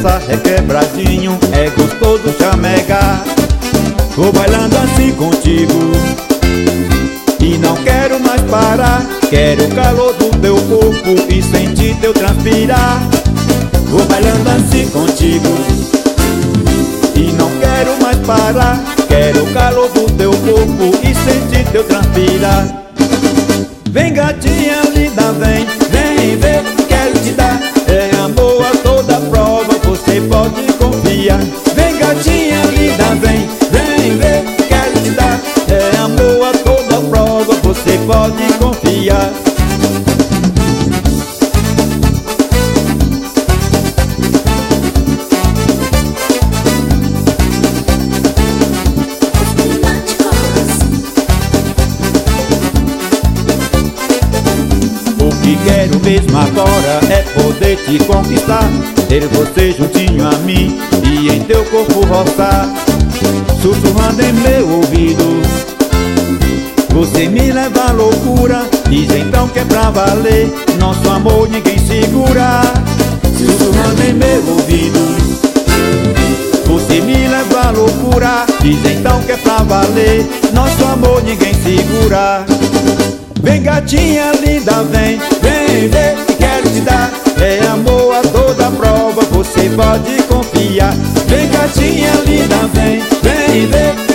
dançar requebradinho, é gostoso chamegar. Vou bailando assim contigo e não quero mais parar. Quero o calor do teu corpo e sentir teu transpirar. Vou bailando assim contigo e não quero mais parar. Quero o calor do teu corpo e sentir teu transpirar. Vem gatinha linda, vem, vem ver, quero te dar. É amor a toda prova, você pode confiar. Vem gatinha linda, vem, vem ver, quero te dar. É amor a toda prova, você pode confiar. O que quero mesmo agora é poder te conquistar, ter você juntinho a mim e em teu corpo roçar, sussurrando em meu ouvido. Você me leva à loucura, diz então que é pra valer, nosso amor ninguém segura. Sussurrando em meu ouvido, você me leva à loucura, diz então que é pra valer, nosso amor ninguém segura. Vem gatinha linda, vem, vem ver, quero te dar. É amor a toda prova, você pode confiar. Vem gatinha linda, vem, vem ver,